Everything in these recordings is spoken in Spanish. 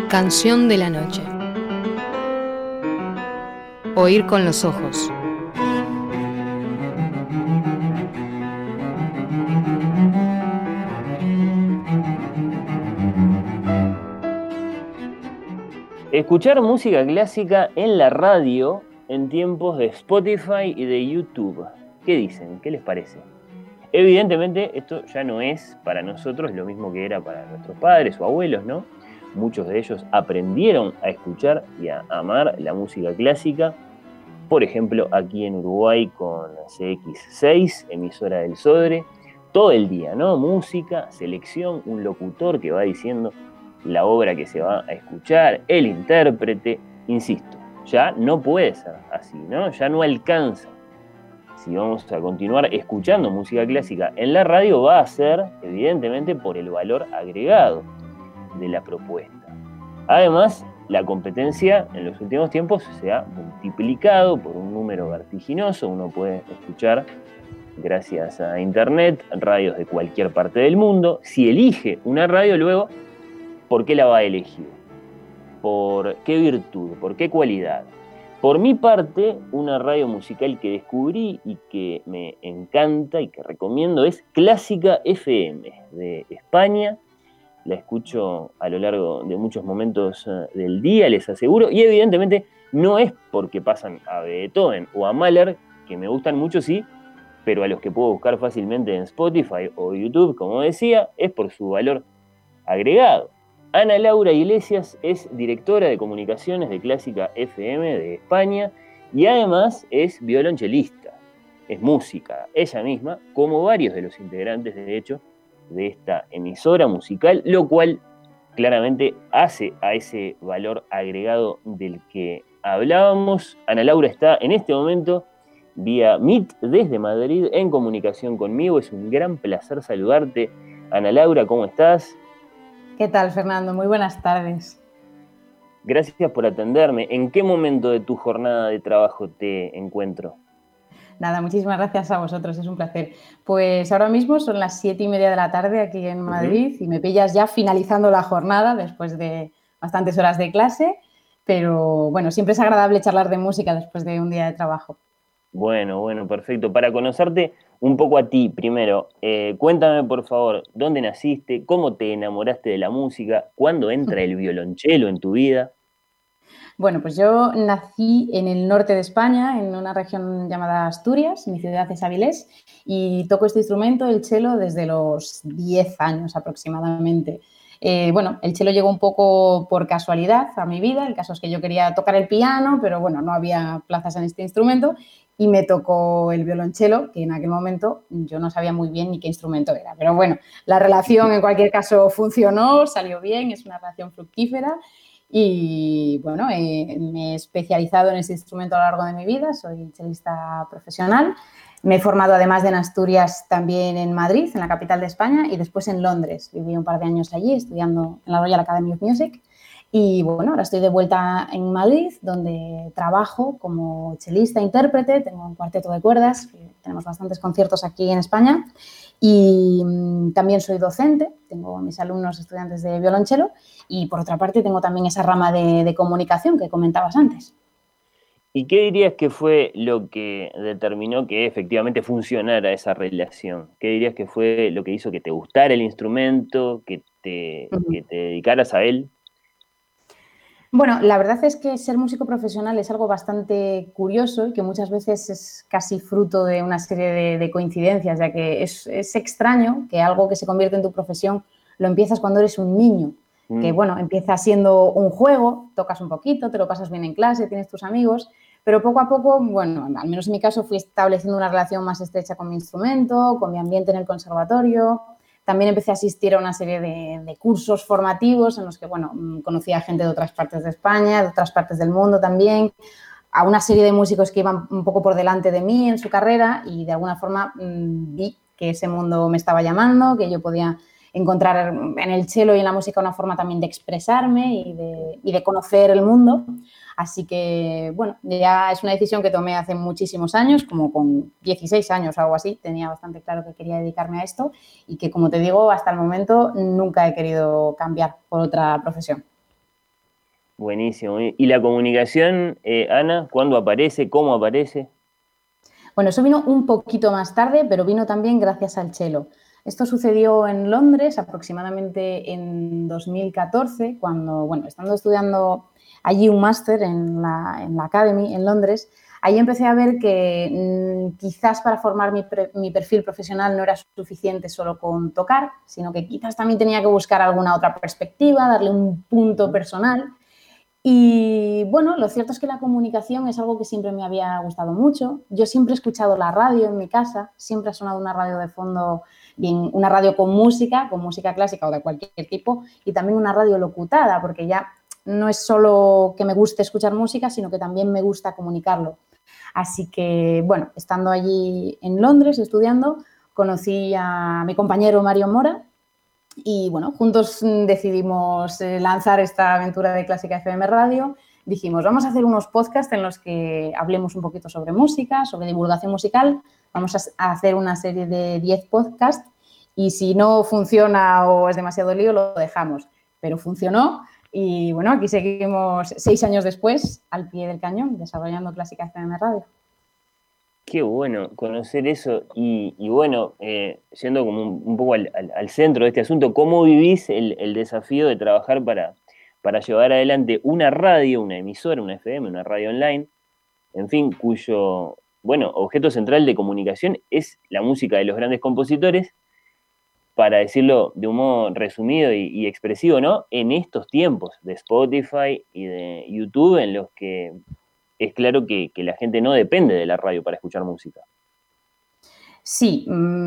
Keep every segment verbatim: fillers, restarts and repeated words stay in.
Canción de la noche. Oír con los ojos. Escuchar música clásica en la radio en tiempos de Spotify y de YouTube. ¿Qué dicen? ¿Qué les parece? Evidentemente esto ya no es para nosotros lo mismo que era para nuestros padres o abuelos, ¿no? Muchos de ellos aprendieron a escuchar y a amar la música clásica, por ejemplo, aquí en Uruguay con C X seis, emisora del Sodre, todo el día, ¿no? Música, selección, un locutor que va diciendo la obra que se va a escuchar, el intérprete, insisto, ya no puede ser así, ¿no? Ya no alcanza. Si vamos a continuar escuchando música clásica en la radio, va a ser, evidentemente, por el valor agregado de la propuesta. Además, la competencia en los últimos tiempos se ha multiplicado por un número vertiginoso. Uno puede escuchar, gracias a internet, radios de cualquier parte del mundo. Si elige una radio, luego, ¿por qué la va a elegir? ¿Por qué virtud? ¿Por qué cualidad? Por mi parte, una radio musical que descubrí y que me encanta y que recomiendo es Clásica F M de España. La escucho a lo largo de muchos momentos del día, les aseguro, y evidentemente no es porque pasan a Beethoven o a Mahler, que me gustan mucho, sí, pero a los que puedo buscar fácilmente en Spotify o YouTube, como decía, es por su valor agregado. Ana Laura Iglesias es directora de comunicaciones de Clásica F M de España y además es violonchelista, es música, ella misma, como varios de los integrantes, de hecho, de esta emisora musical, lo cual claramente hace a ese valor agregado del que hablábamos. Ana Laura está en este momento vía Meet desde Madrid en comunicación conmigo. Es un gran placer saludarte. Ana Laura, ¿cómo estás? ¿Qué tal, Fernando? Muy buenas tardes. Gracias por atenderme. ¿En qué momento de tu jornada de trabajo te encuentro? Nada, muchísimas gracias a vosotros, es un placer. Pues ahora mismo son las siete y media de la tarde aquí en Madrid uh-huh. y me pillas ya finalizando la jornada después de bastantes horas de clase, pero bueno, siempre es agradable charlar de música después de un día de trabajo. Bueno, bueno, perfecto. Para conocerte un poco a ti, primero, eh, cuéntame por favor, ¿dónde naciste? ¿Cómo te enamoraste de la música? ¿Cuándo entra el violonchelo en tu vida? Bueno, pues yo nací en el norte de España, en una región llamada Asturias, mi ciudad es Avilés, y toco este instrumento, el cello, desde los diez años aproximadamente. Eh, bueno, el cello llegó un poco por casualidad a mi vida, el caso es que yo quería tocar el piano, pero bueno, no había plazas en este instrumento y me tocó el violonchelo, que en aquel momento yo no sabía muy bien ni qué instrumento era, pero bueno, la relación en cualquier caso funcionó, salió bien, es una relación fructífera. Y bueno, eh, me he especializado en ese instrumento a lo largo de mi vida, soy chelista profesional. Me he formado además de en Asturias también en Madrid, en la capital de España, y después en Londres. Viví un par de años allí estudiando en la Royal Academy of Music. Y bueno, ahora estoy de vuelta en Madrid, donde trabajo como chelista, intérprete, tengo un cuarteto de cuerdas, tenemos bastantes conciertos aquí en España. Y también soy docente, tengo mis alumnos estudiantes de violonchelo y por otra parte tengo también esa rama de, de comunicación que comentabas antes. ¿Y qué dirías que fue lo que determinó que efectivamente funcionara esa relación? ¿Qué dirías que fue lo que hizo que te gustara el instrumento, que te, uh-huh. que te dedicaras a él? Bueno, la verdad es que ser músico profesional es algo bastante curioso y que muchas veces es casi fruto de una serie de, de coincidencias, ya que es, es extraño que algo que se convierte en tu profesión lo empiezas cuando eres un niño, mm. que bueno, empieza siendo un juego, tocas un poquito, te lo pasas bien en clase, tienes tus amigos, pero poco a poco, bueno, al menos en mi caso fui estableciendo una relación más estrecha con mi instrumento, con mi ambiente en el conservatorio. También empecé a asistir a una serie de, de cursos formativos en los que, bueno, conocía a gente de otras partes de España, de otras partes del mundo también, a una serie de músicos que iban un poco por delante de mí en su carrera y de alguna forma mmm, vi que ese mundo me estaba llamando, que yo podía encontrar en el cello y en la música una forma también de expresarme y de, y de conocer el mundo. Así que, bueno, ya es una decisión que tomé hace muchísimos años, como con dieciséis años o algo así, tenía bastante claro que quería dedicarme a esto y que, como te digo, hasta el momento nunca he querido cambiar por otra profesión. Buenísimo. ¿Y la comunicación, eh, Ana, cuándo aparece? ¿Cómo aparece? Bueno, eso vino un poquito más tarde, pero vino también gracias al cello. Esto sucedió en Londres aproximadamente en dos mil catorce, cuando, bueno, estando estudiando allí un máster en la, en la Academy en Londres, ahí empecé a ver que mmm, quizás para formar mi, pre, mi perfil profesional no era suficiente solo con tocar, sino que quizás también tenía que buscar alguna otra perspectiva, darle un punto personal. Y bueno, lo cierto es que la comunicación es algo que siempre me había gustado mucho. Yo siempre he escuchado la radio en mi casa, siempre ha sonado una radio de fondo, bien, una radio con música, con música clásica o de cualquier tipo, y también una radio locutada, porque ya no es solo que me guste escuchar música, sino que también me gusta comunicarlo. Así que, bueno, estando allí en Londres estudiando, conocí a mi compañero Mario Mora y, bueno, juntos decidimos lanzar esta aventura de Clásica F M Radio. Dijimos, vamos a hacer unos podcasts en los que hablemos un poquito sobre música, sobre divulgación musical. Vamos a hacer una serie de diez podcasts y si no funciona o es demasiado lío, lo dejamos. Pero funcionó. Y bueno, aquí seguimos seis años después, al pie del cañón, desarrollando Clásica F M Radio. Qué bueno conocer eso. Y, y bueno, eh, yendo como un, un poco al, al, al centro de este asunto, ¿cómo vivís el, el desafío de trabajar para, para llevar adelante una radio, una emisora, una F M, una radio online, en fin, cuyo, bueno, objeto central de comunicación es la música de los grandes compositores, para decirlo de un modo resumido y, y expresivo, ¿no? En estos tiempos de Spotify y de YouTube, en los que es claro que, que la gente no depende de la radio para escuchar música. Sí,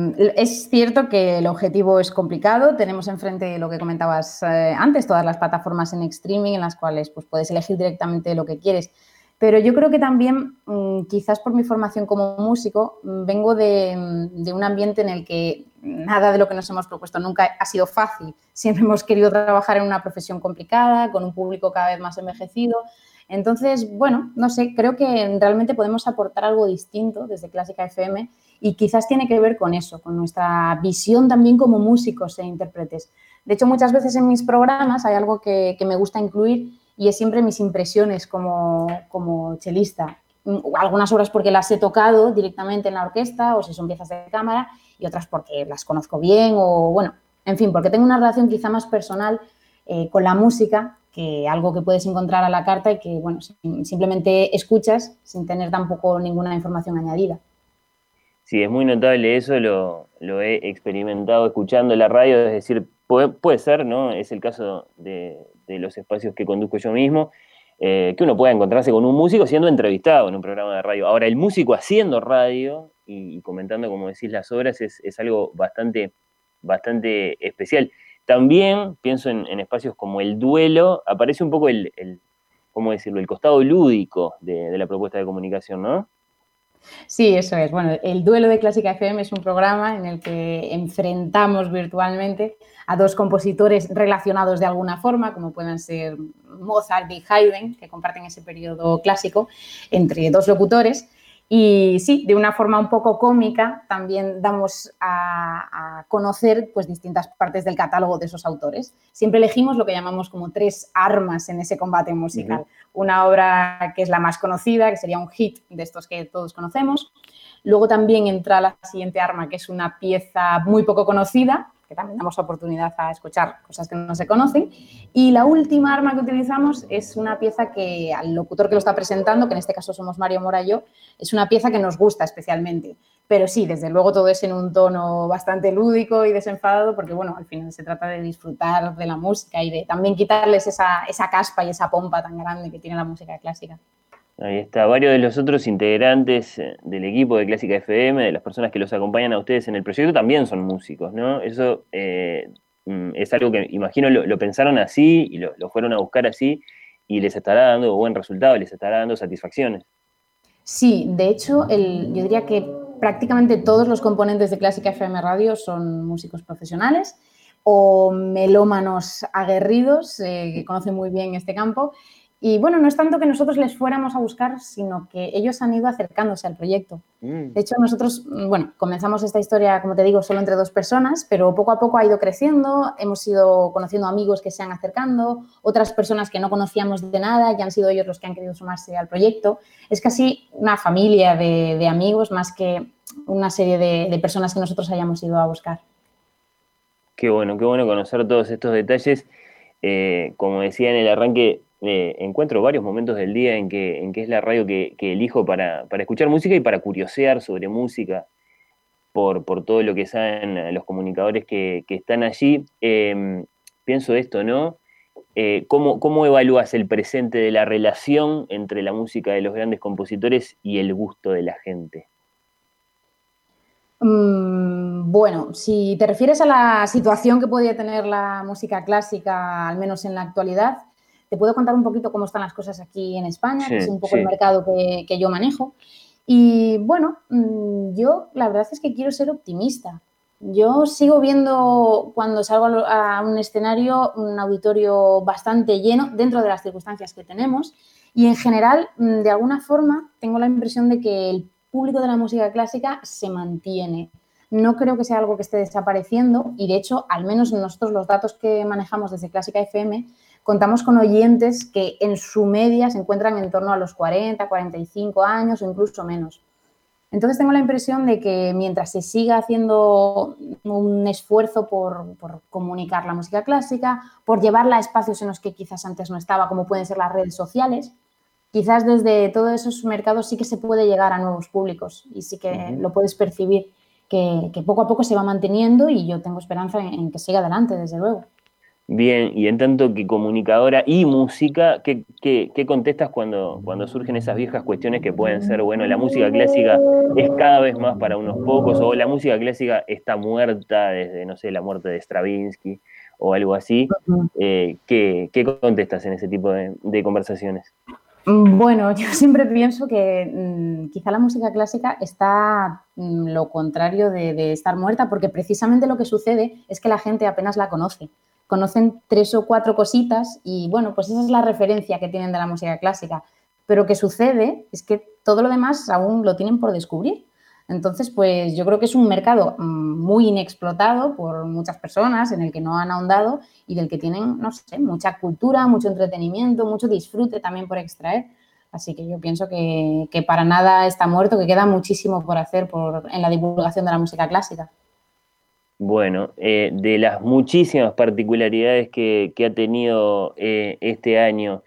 es cierto que el objetivo es complicado. Tenemos enfrente lo que comentabas eh, antes, todas las plataformas en streaming en las cuales pues, puedes elegir directamente lo que quieres. Pero yo creo que también, quizás por mi formación como músico, vengo de, de un ambiente en el que nada de lo que nos hemos propuesto nunca ha sido fácil. Siempre hemos querido trabajar en una profesión complicada, con un público cada vez más envejecido. Entonces, bueno, no sé, creo que realmente podemos aportar algo distinto desde Clásica F M y quizás tiene que ver con eso, con nuestra visión también como músicos e intérpretes. De hecho, muchas veces en mis programas hay algo que, que me gusta incluir y es siempre mis impresiones como, como chelista. Algunas obras porque las he tocado directamente en la orquesta o si son piezas de cámara y otras porque las conozco bien o, bueno, en fin, porque tengo una relación quizá más personal eh, con la música que algo que puedes encontrar a la carta y que, bueno, simplemente escuchas sin tener tampoco ninguna información añadida. Sí, es muy notable eso, lo, lo he experimentado escuchando la radio, es decir, puede, puede ser, ¿no? Es el caso de, de los espacios que conduzco yo mismo, eh, que uno pueda encontrarse con un músico siendo entrevistado en un programa de radio. Ahora, el músico haciendo radio y, y comentando, como decís, las obras es, es algo bastante, bastante especial. También pienso en, en espacios como el duelo, aparece un poco el, el ¿cómo decirlo?, el costado lúdico de, de la propuesta de comunicación, ¿no? Sí, eso es. Bueno, el Duelo de Clásica F M es un programa en el que enfrentamos virtualmente a dos compositores relacionados de alguna forma, como pueden ser Mozart y Haydn, que comparten ese periodo clásico, entre dos locutores. Y sí, de una forma un poco cómica también damos a, a conocer pues, distintas partes del catálogo de esos autores. Siempre elegimos lo que llamamos como tres armas en ese combate musical. Uh-huh. Una obra que es la más conocida, que sería un hit de estos que todos conocemos. Luego también entra la siguiente arma, que es una pieza muy poco conocida, que también damos oportunidad a escuchar cosas que no se conocen. Y la última arma que utilizamos es una pieza que al locutor que lo está presentando, que en este caso somos Mario Mora y yo, es una pieza que nos gusta especialmente. Pero sí, desde luego todo es en un tono bastante lúdico y desenfadado, porque bueno, al final se trata de disfrutar de la música y de también quitarles esa, esa caspa y esa pompa tan grande que tiene la música clásica. Ahí está, varios de los otros integrantes del equipo de Clásica F M, de las personas que los acompañan a ustedes en el proyecto, también son músicos, ¿no? Eso eh, es algo que imagino lo, lo pensaron así y lo, lo fueron a buscar así y les estará dando buen resultado, les estará dando satisfacciones. Sí, de hecho, el, yo diría que prácticamente todos los componentes de Clásica F M Radio son músicos profesionales o melómanos aguerridos eh, que conocen muy bien este campo. Y bueno, no es tanto que nosotros les fuéramos a buscar, sino que ellos han ido acercándose al proyecto. Mm. De hecho, nosotros, bueno, comenzamos esta historia, como te digo, solo entre dos personas, pero poco a poco ha ido creciendo, hemos ido conociendo amigos que se han acercando, otras personas que no conocíamos de nada y han sido ellos los que han querido sumarse al proyecto. Es casi una familia de, de amigos más que una serie de, de personas que nosotros hayamos ido a buscar. Qué bueno, qué bueno conocer todos estos detalles. Eh, como decía en el arranque, eh, encuentro varios momentos del día en que, en que es la radio que, que elijo para, para escuchar música y para curiosear sobre música por, por todo lo que saben los comunicadores que, que están allí. Eh, pienso esto, ¿no? Eh, ¿cómo, ¿Cómo evalúas el presente de la relación entre la música de los grandes compositores y el gusto de la gente? Mm, bueno, si te refieres a la situación que podría tener la música clásica, al menos en la actualidad, te puedo contar un poquito cómo están las cosas aquí en España, sí, que es un poco sí. el mercado que, que yo manejo. Y bueno, yo la verdad es que quiero ser optimista. Yo sigo viendo cuando salgo a un escenario un auditorio bastante lleno dentro de las circunstancias que tenemos y en general, de alguna forma, tengo la impresión de que el público de la música clásica se mantiene. No creo que sea algo que esté desapareciendo y, de hecho, al menos nosotros los datos que manejamos desde Clásica F M, contamos con oyentes que en su media se encuentran en torno a los cuarenta, cuarenta y cinco años o incluso menos. Entonces tengo la impresión de que mientras se siga haciendo un esfuerzo por, por comunicar la música clásica, por llevarla a espacios en los que quizás antes no estaba, como pueden ser las redes sociales, quizás desde todos esos mercados sí que se puede llegar a nuevos públicos y sí que uh-huh. lo puedes percibir, que, que poco a poco se va manteniendo y yo tengo esperanza en, en que siga adelante, desde luego. Bien, y en tanto que comunicadora y música, ¿qué, qué, qué contestas cuando, cuando surgen esas viejas cuestiones que pueden ser, bueno, la música clásica es cada vez más para unos pocos, o la música clásica está muerta desde, no sé, la muerte de Stravinsky o algo así? Uh-huh. eh, ¿qué, ¿Qué contestas en ese tipo de, de conversaciones? Bueno, yo siempre pienso que mmm, quizá la música clásica está mmm, lo contrario de, de estar muerta, porque precisamente lo que sucede es que la gente apenas la conoce. Conocen tres o cuatro cositas y, bueno, pues esa es la referencia que tienen de la música clásica. Pero lo que sucede es que todo lo demás aún lo tienen por descubrir. Entonces, pues yo creo que es un mercado muy inexplotado por muchas personas, en el que no han ahondado y del que tienen, no sé, mucha cultura, mucho entretenimiento, mucho disfrute también por extraer. Así que yo pienso que, que para nada está muerto, que queda muchísimo por hacer por, en la divulgación de la música clásica. Bueno, eh, de las muchísimas particularidades que, que ha tenido eh, este año,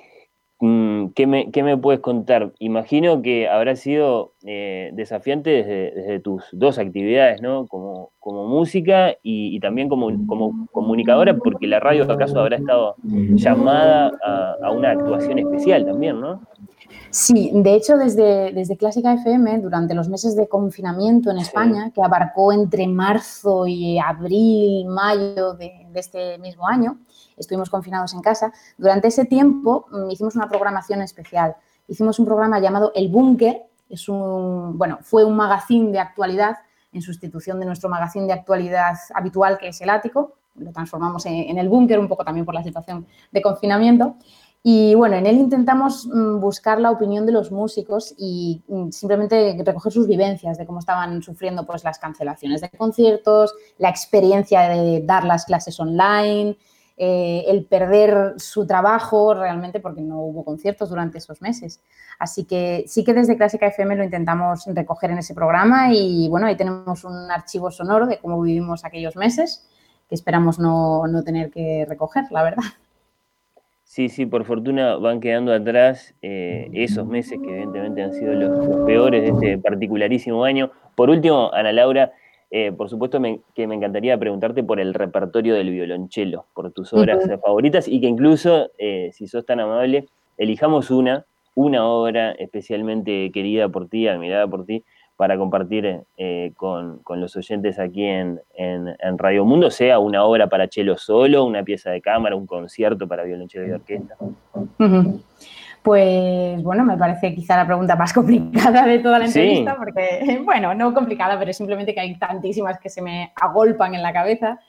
¿qué me, qué me puedes contar? Imagino que habrá sido eh, desafiante desde, desde tus dos actividades, ¿no? Como, como música y, y también como, como comunicadora, porque la radio acaso habrá estado llamada a, a una actuación especial también, ¿no? Sí, de hecho, desde, desde Clásica F M, durante los meses de confinamiento en España, sí. que abarcó entre marzo y abril, mayo de, de este mismo año, estuvimos confinados en casa. Durante ese tiempo hicimos una programación especial. Hicimos un programa llamado El Búnker. Es un, bueno, fue un magazín de actualidad en sustitución de nuestro magazín de actualidad habitual, que es El Ático. Lo transformamos en, en El Búnker, un poco también por la situación de confinamiento. Y bueno, en él intentamos buscar la opinión de los músicos y simplemente recoger sus vivencias de cómo estaban sufriendo pues, las cancelaciones de conciertos, la experiencia de dar las clases online, eh, el perder su trabajo realmente porque no hubo conciertos durante esos meses. Así que sí que desde Clásica F M lo intentamos recoger en ese programa y bueno, ahí tenemos un archivo sonoro de cómo vivimos aquellos meses que esperamos no, no tener que recoger, la verdad. Sí, sí, por fortuna van quedando atrás eh, esos meses que evidentemente han sido los, los peores de este particularísimo año. Por último, Ana Laura, eh, por supuesto me, que me encantaría preguntarte por el repertorio del violonchelo, por tus obras uh-huh. favoritas y que incluso, eh, si sos tan amable, elijamos una, una obra especialmente querida por ti, admirada por ti, para compartir eh, con, con los oyentes aquí en, en, en Radio Mundo, sea una obra para cello solo, una pieza de cámara, un concierto para violonchelo y orquesta. Uh-huh. Pues bueno, me parece quizá la pregunta más complicada de toda la entrevista, sí. porque, bueno, no complicada, pero simplemente que hay tantísimas que se me agolpan en la cabeza.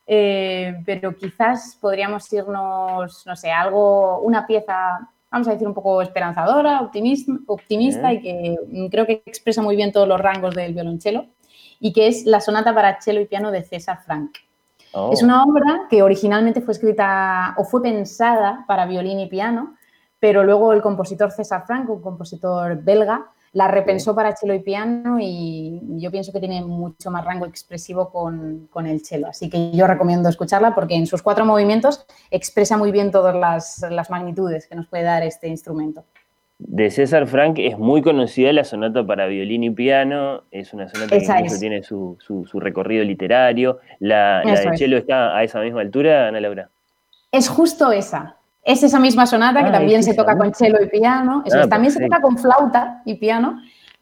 eh, pero quizás podríamos irnos, no sé, algo, una pieza, vamos a decir, un poco esperanzadora, optimista, optimista y que creo que expresa muy bien todos los rangos del violonchelo, y que es la sonata para cello y piano de César Franck. Oh. Es una obra que originalmente fue escrita o fue pensada para violín y piano, pero luego el compositor César Franck, un compositor belga, la repensó para cello y piano, y yo pienso que tiene mucho más rango expresivo con, con el cello. Así que yo recomiendo escucharla porque en sus cuatro movimientos expresa muy bien todas las, las magnitudes que nos puede dar este instrumento. De César Franck es muy conocida la sonata para violín y piano, es una sonata esa que incluso es. tiene su, su, su recorrido literario. ¿La, la de cello es. está a esa misma altura, Ana Laura? Es justo esa. Es esa misma sonata ah, que también se toca con cello y piano. Eso ah, es, también perfecto. Se toca con flauta y piano,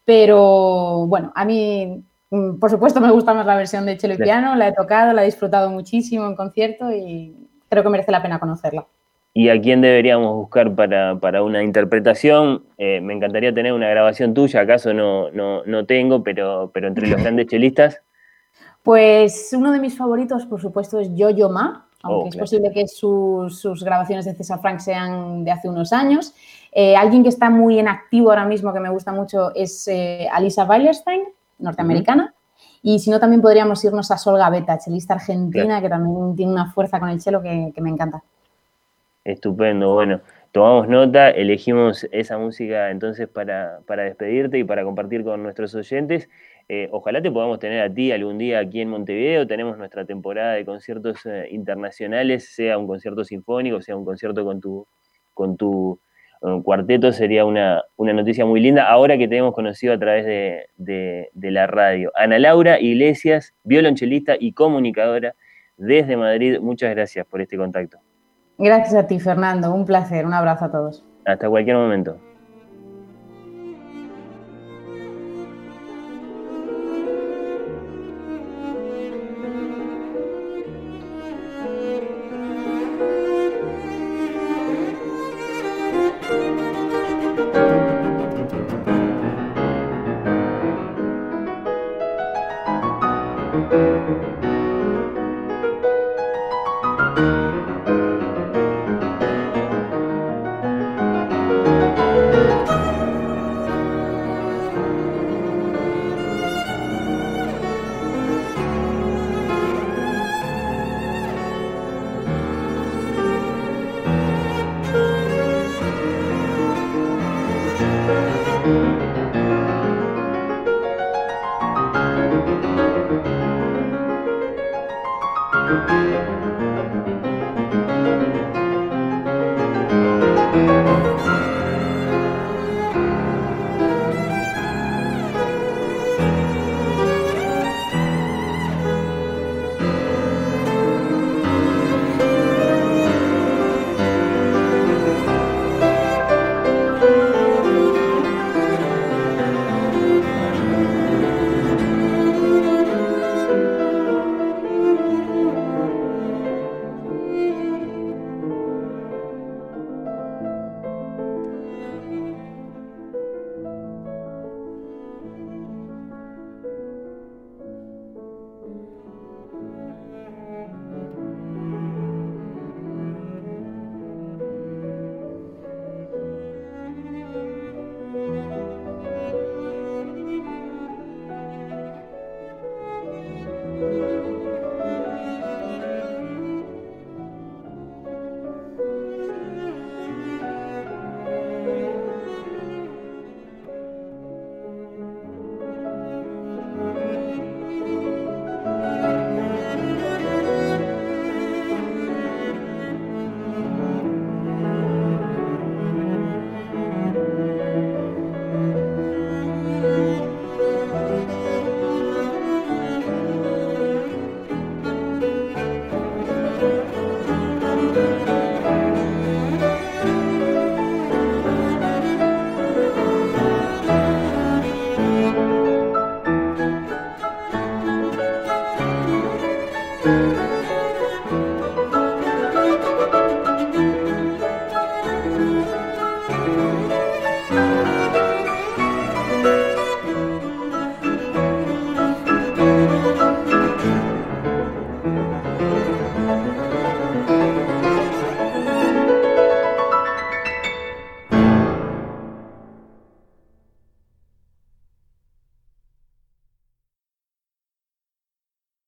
pero bueno, a mí, por supuesto, me gusta más la versión de cello y piano. La he tocado, la he disfrutado muchísimo en concierto y creo que merece la pena conocerla. ¿Y a quién deberíamos buscar para, para una interpretación? Eh, me encantaría tener una grabación tuya, acaso no, no, no tengo, pero, pero entre los grandes chelistas. Pues uno de mis favoritos, por supuesto, es Yo-Yo Ma. Aunque oh, es claro. posible que sus, sus grabaciones de César Franck sean de hace unos años. Eh, alguien que está muy en activo ahora mismo, que me gusta mucho, es eh, Alisa Weilerstein, norteamericana. Uh-huh. Y si no, también podríamos irnos a Sol Gavetta, chelista argentina, claro. que también tiene una fuerza con el cello que, que me encanta. Estupendo, bueno, tomamos nota, elegimos esa música entonces para, para despedirte y para compartir con nuestros oyentes. Eh, ojalá te podamos tener a ti algún día aquí en Montevideo. Tenemos nuestra temporada de conciertos eh, internacionales, sea un concierto sinfónico, sea un concierto con tu, con tu um, cuarteto, sería una, una noticia muy linda. Ahora que te hemos conocido a través de, de, de la radio. Ana Laura Iglesias, violonchelista y comunicadora desde Madrid, muchas gracias por este contacto. Gracias a ti, Fernando. Un placer. Un abrazo a todos. Hasta cualquier momento. Thank you.